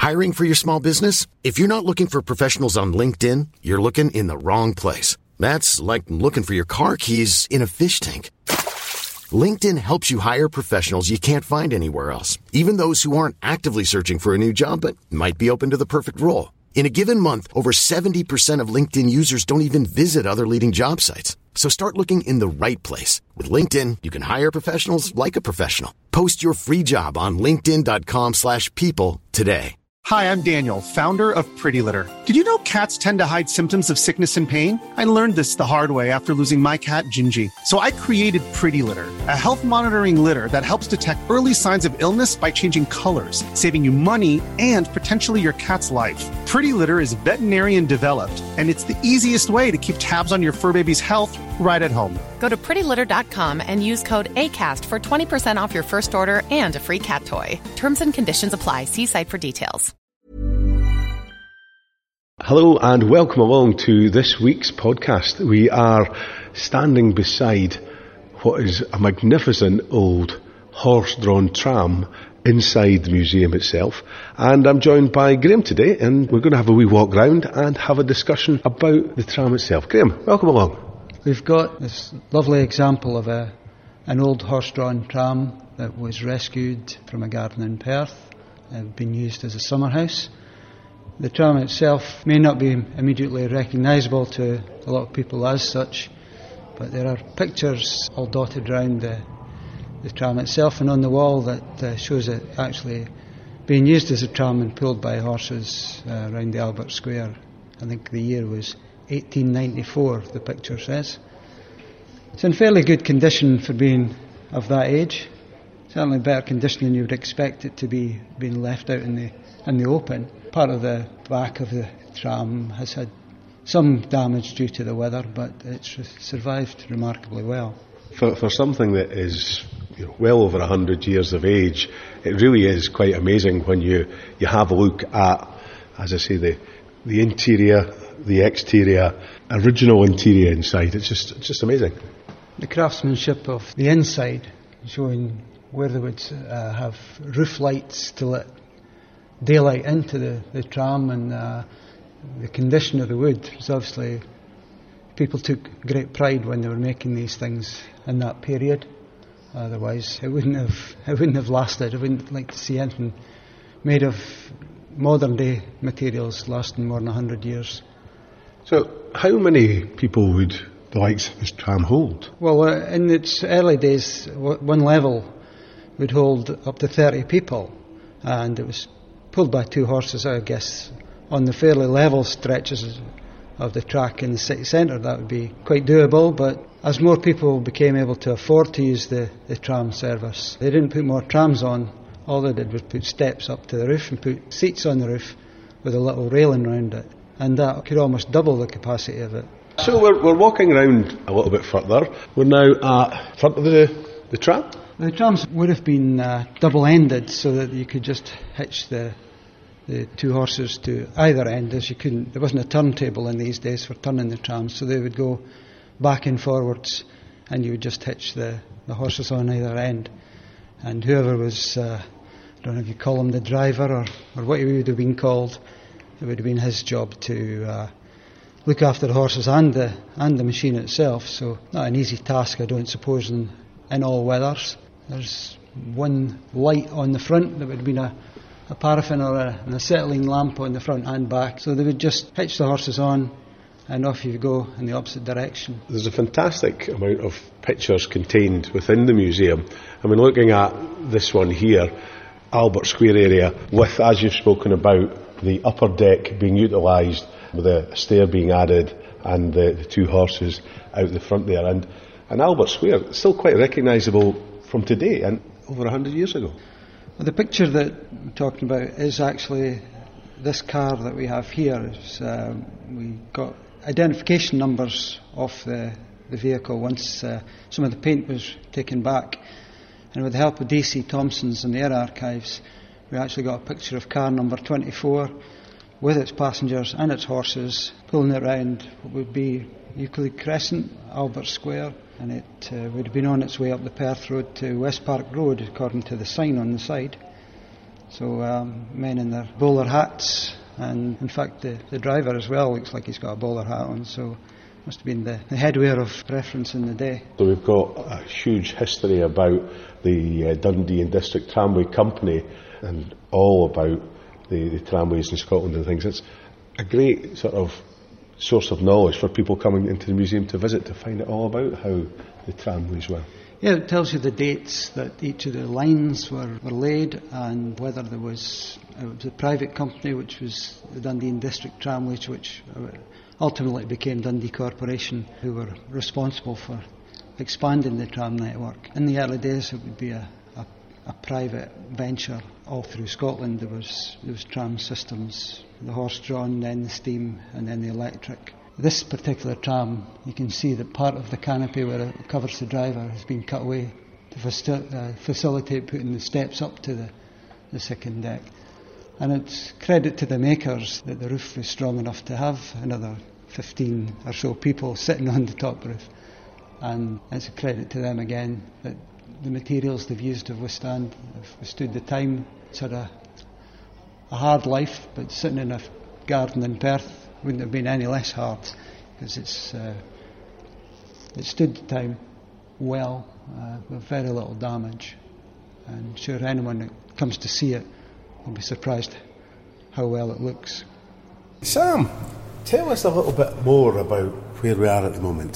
Hiring for your small business? If you're not looking for professionals on LinkedIn, you're looking in the wrong place. That's like looking for your car keys in a fish tank. LinkedIn helps you hire professionals you can't find anywhere else, even those who aren't actively searching for a new job but might be open to the perfect role. In a given month, over 70% of LinkedIn users don't even visit other leading job sites. So start looking in the right place. With LinkedIn, you can hire professionals like a professional. Post your free job on linkedin.com/people today. Hi, I'm Daniel, founder of Pretty Litter. Did you know cats tend to hide symptoms of sickness and pain? I learned this the hard way after losing my cat, Gingy. So I created Pretty Litter, a health monitoring litter that helps detect early signs of illness by changing colors, saving you money and potentially your cat's life. Pretty Litter is veterinarian developed, and it's the easiest way to keep tabs on your fur baby's health right at home. Go to prettylitter.com and use code ACAST for 20% off your first order and a free cat toy. Terms and conditions apply. See site for details. Hello and welcome along to this week's podcast. We are standing beside what is a magnificent old horse-drawn tram inside the museum itself, and I'm joined by Graham today, and we're going to have a wee walk round and have a discussion about the tram itself. Graham, welcome along. We've got this lovely example of an old horse-drawn tram that was rescued from a garden in Perth and been used as a summer house. The tram itself may not be immediately recognisable to a lot of people as such, but there are pictures all dotted around the tram itself and on the wall that shows it actually being used as a tram and pulled by horses around the Albert Square. I think the year was 1894, the picture says. It's in fairly good condition for being of that age. Certainly better condition than you would expect it to be being left out in the open. Part of the back of the tram has had some damage due to the weather, but it's survived remarkably well. For something that is well over 100 years of age, it really is quite amazing when you have a look at, as I say, the interior, the exterior, original interior inside. It's just amazing. The craftsmanship of the inside, showing where they would have roof lights to let daylight into the tram, and the condition of the wood was obviously, people took great pride when they were making these things in that period. Otherwise it wouldn't have lasted. I wouldn't like to see anything made of modern day materials lasting more than 100 years. So how many people would the likes of this tram hold? Well, in its early days, one level would hold up to 30 people, and it was pulled by two horses, I guess. On the fairly level stretches of the track in the city centre, that would be quite doable, but as more people became able to afford to use the tram service, they didn't put more trams on. All they did was put steps up to the roof and put seats on the roof with a little railing round it, and that could almost double the capacity of it. So we're walking around a little bit further. We're now at front of the tram. The trams would have been double-ended so that you could just hitch the two horses to either end, as you couldn't. There wasn't a turntable in these days for turning the trams, so they would go back and forwards, and you would just hitch the horses on either end. And whoever was, I don't know if you call him the driver or what he would have been called, it would have been his job to look after the horses and the machine itself. So not an easy task, I don't suppose, in all weathers. There's one light on the front that would have been a paraffin or an acetylene lamp on the front and back. So they would just hitch the horses on and off you go in the opposite direction. There's a fantastic amount of pictures contained within the museum. I mean, looking at this one here, Albert Square area, with, as you've spoken about, the upper deck being utilised, with a stair being added and the two horses out the front there. And Albert Square, it's still quite recognisable from today and over 100 years ago. Well, the picture that we're talking about is actually this car that we have here. We got identification numbers of the vehicle once some of the paint was taken back, and with the help of D.C. Thompson's and the Air Archives, we actually got a picture of car number 24 with its passengers and its horses pulling it around what would be Euclid Crescent, Albert Square, and it would have been on its way up the Perth Road to West Park Road according to the sign on the side. So men in their bowler hats, and in fact the driver as well looks like he's got a bowler hat on, so must have been the headwear of preference in the day. So we've got a huge history about the Dundee and District Tramway Company and all about the tramways in Scotland and things. It's a great sort of source of knowledge for people coming into the museum to visit, to find out all about how the tramways were. Yeah, it tells you the dates that each of the lines were laid, and whether it was a private company, which was the Dundee and District Tramways, which ultimately became Dundee Corporation, who were responsible for expanding the tram network. In the early days it would be a private venture all through Scotland. There was tram systems, the horse-drawn, then the steam, and then the electric. This particular tram, you can see that part of the canopy where it covers the driver has been cut away to facilitate putting the steps up to the second deck. And it's credit to the makers that the roof was strong enough to have another 15 or so people sitting on the top roof. And it's a credit to them again that the materials they've used have withstood the time. It's had a hard life, but sitting in a garden in Perth wouldn't have been any less hard, because it stood the time well, with very little damage. And sure, anyone that comes to see it will be surprised how well it looks. Sam, tell us a little bit more about where we are at the moment.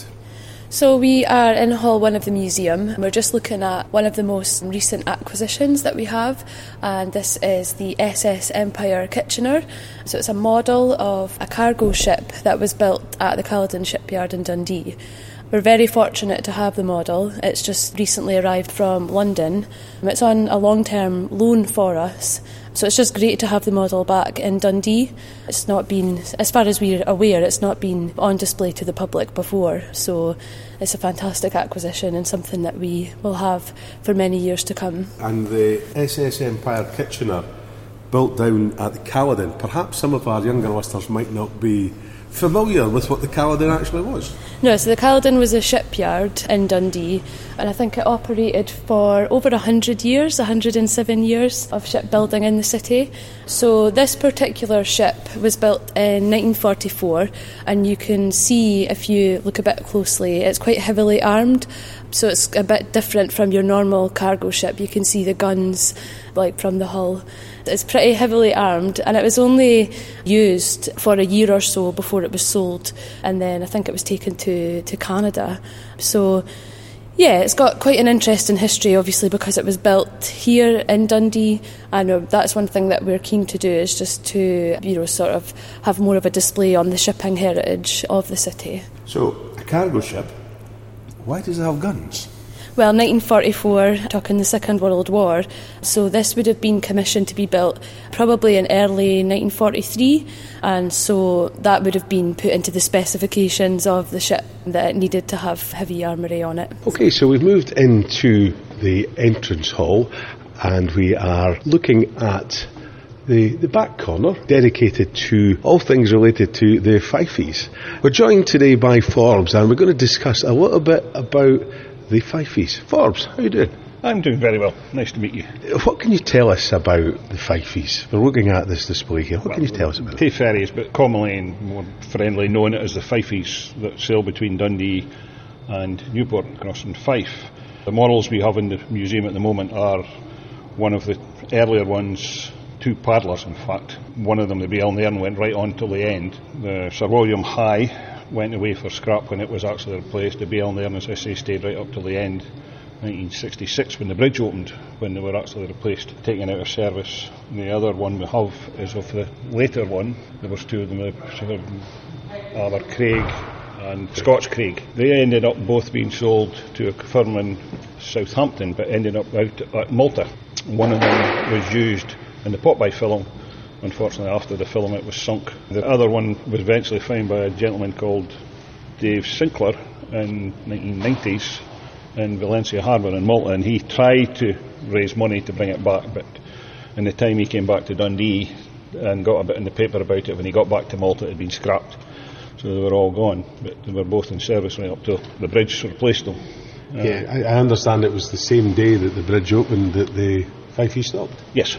So we are in Hall 1 of the museum. We're just looking at one of the most recent acquisitions that we have, and this is the SS Empire Kitchener. So it's a model of a cargo ship that was built at the Caledon shipyard in Dundee. We're very fortunate to have the model. It's just recently arrived from London. It's on a long-term loan for us. So it's just great to have the model back in Dundee. It's not been, as far as we're aware, it's not been on display to the public before. So it's a fantastic acquisition and something that we will have for many years to come. And the SS Empire Kitchener, built down at the Caledon, perhaps some of our younger listeners might not be familiar with what the Caledon actually was. No, so the Caledon was a shipyard in Dundee, and I think it operated for over 100 years, 107 years of shipbuilding in the city. So this particular ship was built in 1944, and you can see, if you look a bit closely, it's quite heavily armed. So it's a bit different from your normal cargo ship. You can see the guns like from the hull. It's pretty heavily armed, and it was only used for a year or so before it was sold, and then I think it was taken to Canada. So yeah, it's got quite an interesting history, obviously, because it was built here in Dundee, and that's one thing that we're keen to do, is just to, sort of have more of a display on the shipping heritage of the city. So, a cargo ship, why does it have guns? Well, 1944, talking the Second World War, so this would have been commissioned to be built probably in early 1943, and so that would have been put into the specifications of the ship, that it needed to have heavy armoury on it. Okay, so we've moved into the entrance hall, and we are looking at the back corner, dedicated to all things related to the Fifeys. We're joined today by Forbes, and we're going to discuss a little bit about the Fifeys. Forbes, how are you doing? I'm doing very well. Nice to meet you. What can you tell us about the Fifeys? We're looking at this display here. What can you tell us about it? Tay ferries, but commonly and more friendly known as the Fifeys, that sail between Dundee and Newport, crossing Fife. The models we have in the museum at the moment are one of the earlier ones, two paddlers in fact. One of them, the BL Nairn, went right on till the end. The Sir William High went away for scrap when it was actually replaced. The BL Nairn, as I say, stayed right up till the end, 1966, when the bridge opened, when they were actually replaced, taken out of service. And the other one we have is of the later one. There was two of them, Abercraig and Scotch Craig. They ended up both being sold to a firm in Southampton, but ended up out at Malta. One of them was used in the Popeye film. Unfortunately, after the film it was sunk. The other one was eventually found by a gentleman called Dave Sinclair in 1990s in Valencia Harbour in Malta, and he tried to raise money to bring it back, but in the time he came back to Dundee and got a bit in the paper about it, when he got back to Malta it had been scrapped, so they were all gone, but they were both in service right up till the bridge replaced them. I understand it was the same day that the bridge opened that the Fifey stopped. Yes.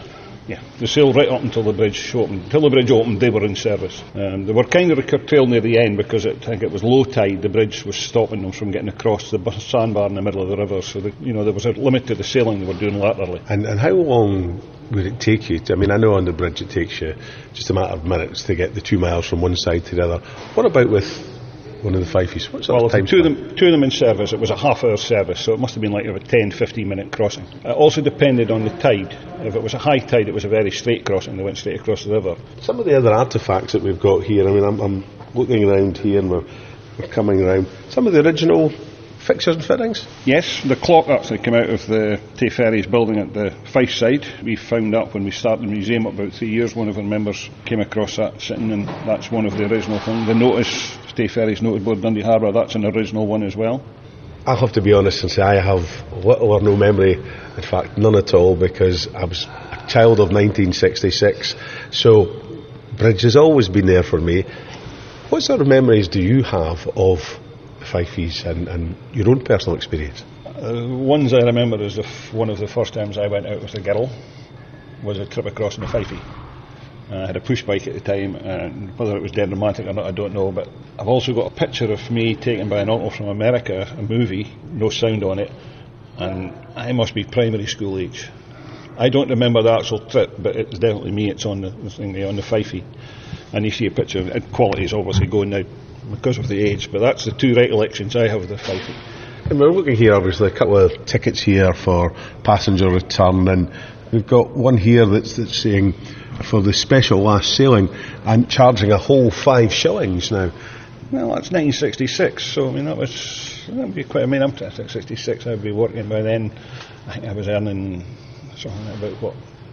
Yeah, the sale right up until the bridge opened. Until the bridge opened, they were in service. They were kind of curtailed near the end because I think it was low tide. The bridge was stopping them from getting across the sandbar in the middle of the river. So, there was a limit to the sailing they were doing laterally. And how long would it take you? I know on the bridge it takes you just a matter of minutes to get the 2 miles from one side to the other. What about with one of the Fifies? What's that time? Two of them in service. It was a half-hour service, so it must have been like a 10-15 minute crossing. It also depended on the tide. If it was a high tide, it was a very straight crossing. They went straight across the river. Some of the other artefacts that we've got here, I'm looking around here and we're coming around. Some of the original fixtures and fittings? Yes, the clock actually came out of the Tay Ferries building at the Fife side. We found that when we started the museum about 3 years. One of our members came across that sitting, and that's one of the original things. The notice, Tay Ferries notice board Dundee Harbour, that's an original one as well. I'll have to be honest and say I have little or no memory, in fact none at all, because I was a child of 1966, so bridge has always been there for me. What sort of memories do you have of the Fifies and your own personal experience? Ones I remember is one of the first times I went out with a girl was a trip across in the Fifie. I had a push bike at the time, and whether it was dead romantic or not I don't know, but I've also got a picture of me taken by an uncle from America, a movie, no sound on it, and I must be primary school age. I don't remember the actual trip, but it's definitely me. It's on the thing there, on the Fifie, and you see a picture, and quality is obviously going now because of the age, but that's the two recollections I have of the Fifie. And we're looking here, obviously, a couple of tickets here for passenger return, and we've got one here that's saying for the special last sailing and charging a whole 5 shillings now. Well, that's 1966, so that would be quite. I'm 66. I'd be working by then. I think I was earning something about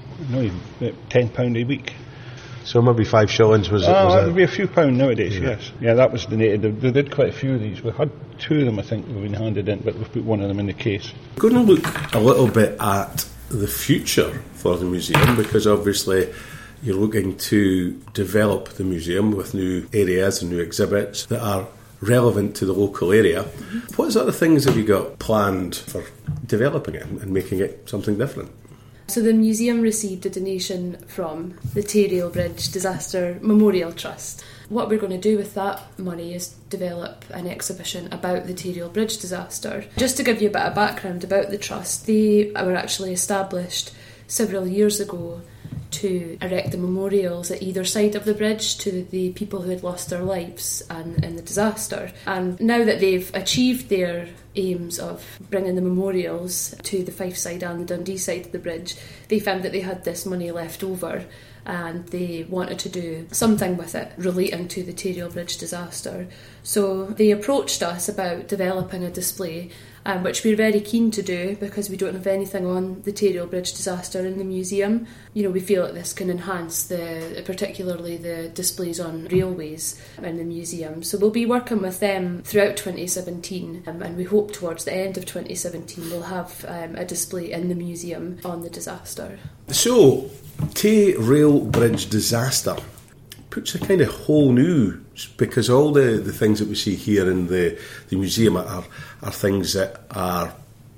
about £10 a week. So maybe 5 shillings was it? That would be a few pound nowadays. Yeah. Yes. Yeah, that was donated. They did quite a few of these. We had 2 of them, I think, we've been handed in, but we've put one of them in the case. We're going to look a little bit at the future for the museum, because obviously you're looking to develop the museum with new areas and new exhibits that are relevant to the local area. Mm-hmm. What sort of things have you got planned for developing it and making it something different? So the museum received a donation from the Tay Rail Bridge Disaster Memorial Trust. What we're going to do with that money is develop an exhibition about the Tay Rail Bridge disaster. Just to give you a bit of background about the trust, they were actually established several years ago to erect the memorials at either side of the bridge to the people who had lost their lives in the disaster. And now that they've achieved their aims of bringing the memorials to the Fife side and the Dundee side of the bridge, they found that they had this money left over and they wanted to do something with it relating to the Tay Rail Bridge disaster. So they approached us about developing a display, which we're very keen to do because we don't have anything on the Tay Rail Bridge disaster in the museum. We feel that this can enhance particularly the displays on railways in the museum. So we'll be working with them throughout 2017, and we hope towards the end of 2017 we'll have a display in the museum on the disaster. So, Tay Rail Bridge disaster puts a kind of whole new, because all the things that we see here in the museum are things that are,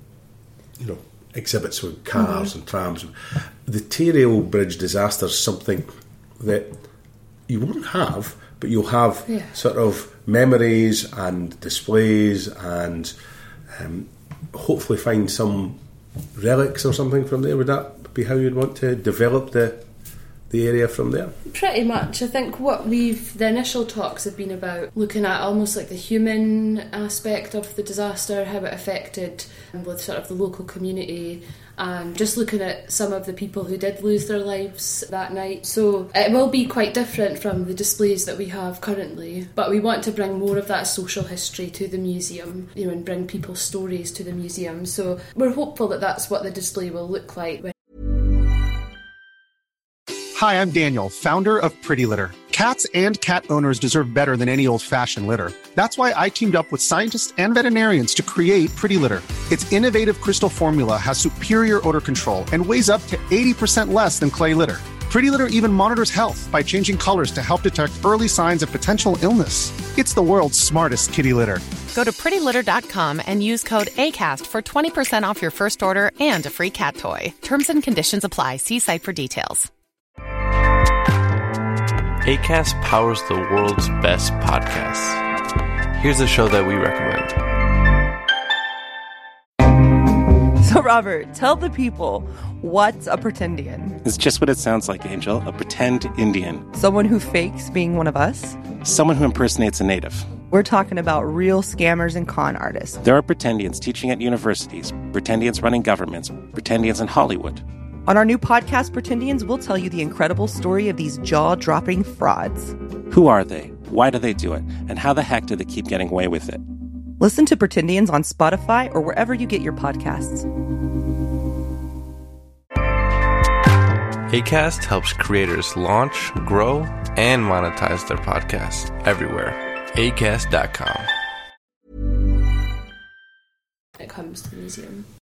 exhibits with cars and trams. The Tay Rail Bridge disaster is something that you won't have, but you'll have sort of memories and displays and hopefully find some relics or something from there. Would that be how you'd want to develop the area from there? Pretty much. I think the initial talks have been about looking at almost like the human aspect of the disaster, how it affected with sort of the local community, and just looking at some of the people who did lose their lives that night. So it will be quite different from the displays that we have currently, but we want to bring more of that social history to the museum, and bring people's stories to the museum. So we're hopeful that that's what the display will look like. Hi, I'm Daniel, founder of Pretty Litter. Cats and cat owners deserve better than any old-fashioned litter. That's why I teamed up with scientists and veterinarians to create Pretty Litter. Its innovative crystal formula has superior odor control and weighs up to 80% less than clay litter. Pretty Litter even monitors health by changing colors to help detect early signs of potential illness. It's the world's smartest kitty litter. Go to prettylitter.com and use code ACAST for 20% off your first order and a free cat toy. Terms and conditions apply. See site for details. Acast powers the world's best podcasts. Here's a show that we recommend. So, Robert, tell the people, what's a pretendian? It's just what it sounds like, Angel. A pretend Indian. Someone who fakes being one of us? Someone who impersonates a native. We're talking about real scammers and con artists. There are pretendians teaching at universities, pretendians running governments, pretendians in Hollywood. On our new podcast, Pretendians, we'll tell you the incredible story of these jaw-dropping frauds. Who are they? Why do they do it? And how the heck do they keep getting away with it? Listen to Pretendians on Spotify or wherever you get your podcasts. Acast helps creators launch, grow, and monetize their podcasts everywhere. Acast.com. It comes to the museum.